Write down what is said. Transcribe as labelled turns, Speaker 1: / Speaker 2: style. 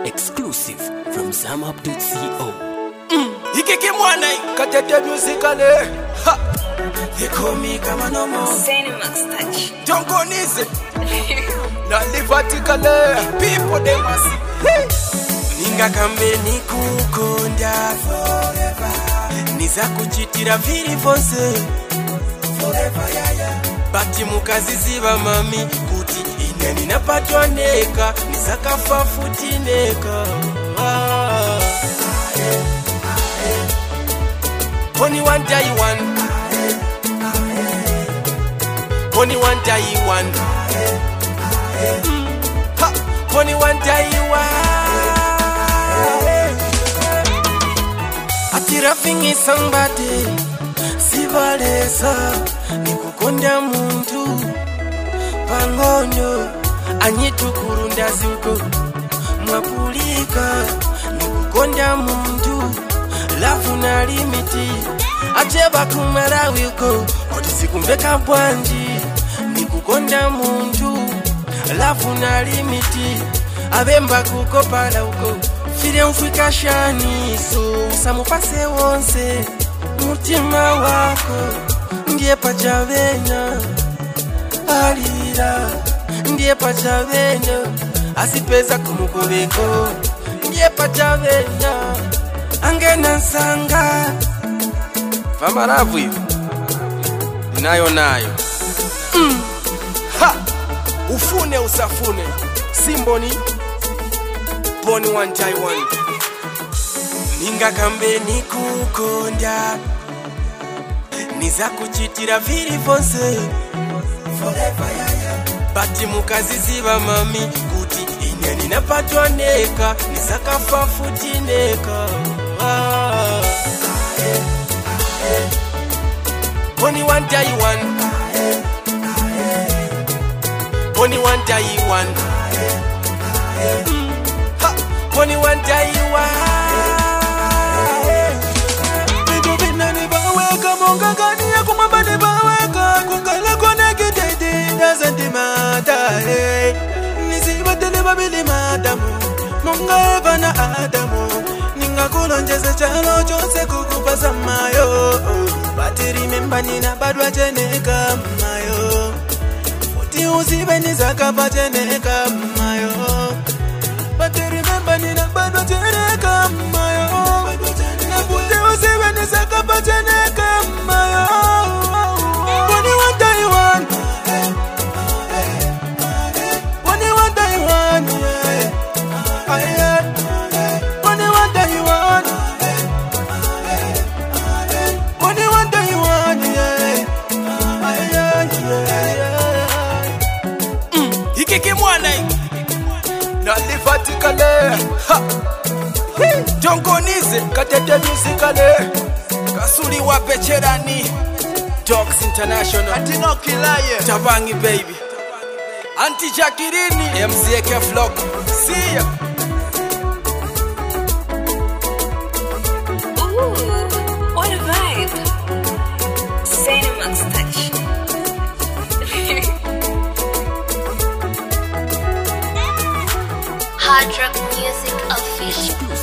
Speaker 1: Exclusive from zamap.co.
Speaker 2: Ikiki mwana katete musicale. Ha. They call me kama no more.
Speaker 3: Cinemax touch.
Speaker 2: Don't go nize. Na livaticale. People they must see. Ninga kambe nikukonda forever. Niza kuchitira vili vonse forever yaya. Bati mukazi ziva mami kuti ine ninapatwa neka. Nizakafa futi neka. Only one day one. Only one day one. Only one day one. Atira fingi somebody. Sivalesa. Nikukonda muntu. Pangonyo. Anyitu kurunda zuko. Mwapulika. Nikukonda muntu. Lafu na limiti. Acheba kumara wiko. Otisikumveka bwanji. Nikukonda muntu. Lafu na limiti. Abemba kukopala uko. File mfika shani. So usamupase wonse. Mutima wako. Ndiye pachavena. Alira. Ndiye pachavena. Asipeza kumukobeko. Ndiye pachavena. Angena sanga Famaravu hivi Nayo Ha! Ufune usafune Simboni Boni one day one Ninga kambe nikukonda Niza kuchitira vili vonse forever yaya. Bati mukazi ziva mami kuti ine ninapatwa neka. Nizakafa futi neka. Only one day one. Only one day one. Only one day one. Bidu binani baweka monga gani ya kumabani baweka kungala kone kitete doesn't matter. Nisibatele babili madamu monga eva na adamu. Kulonjeza chalo chose kukupasa mayo. But remember nina badwa cheneka mayo. Futi usibe nizakapa cheneka mayo. But remember nina badwa cheneka mayo. Futi usibe nizakapa cheneka mayo. Only one day one. Only one day one. Nalivaticale. Jongo nize katete musicale. Kasuli wa pecherani. Dogs International. Atino Kilaye. Tabangi baby. Anti Jakirini. MCK Flock. See ya.
Speaker 3: Ooh, what a vibe. Cinemax touch.
Speaker 4: Hard Rock Music Official.